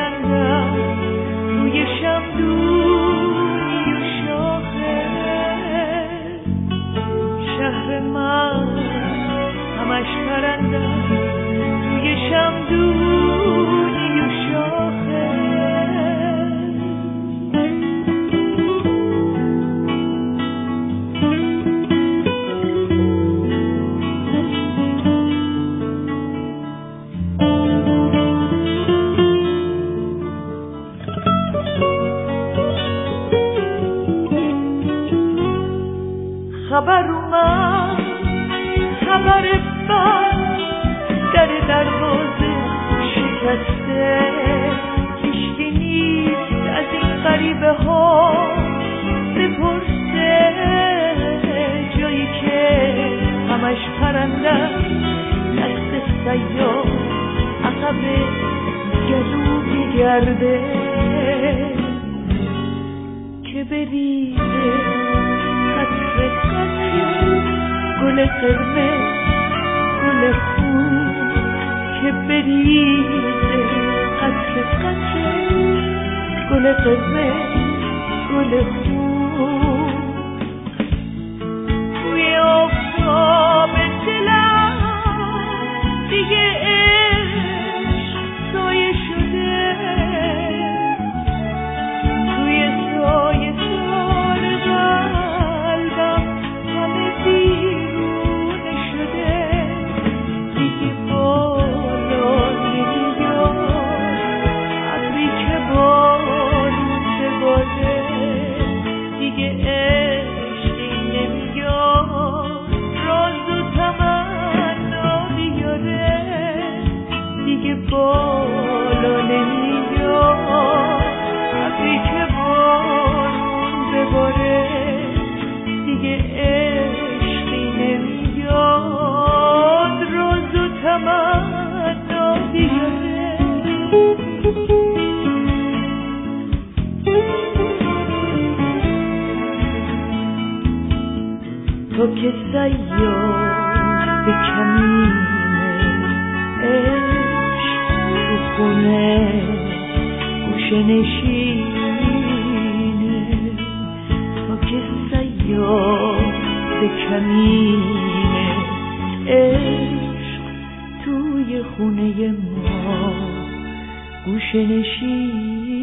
پرندم روی شمدونی و شاخه شهر من همش پرندم روی شمدونی و شاخه خبر اومد خبر بد در دروازه شکسته کشتی نیست از این غریبه ها بپرسه جایی که همش پرنده دست سیاه عقب گلو میگرده که بریزه قطره قطره گل قرمز گل خون که بریزه قطره قطره گل قرمز گل خون توی آفتاب دلم دیگه عشق سایه شده توی سایه سال قلبم همه بیرونه شده دیگه بالا نمیاد ابری که بارون بباره دیگه عشقی نمیاد راز و تمنا بیاره دیگه بالا نمیاد ابری که بارون بباره دیگه عشقی نمیاد راز و تمنا بیاره تو که سیاد به کمینه عشق تو خونه گوشه نشینه تو که سیاد به کمینه عشق توی خونه ما گوشه نشینه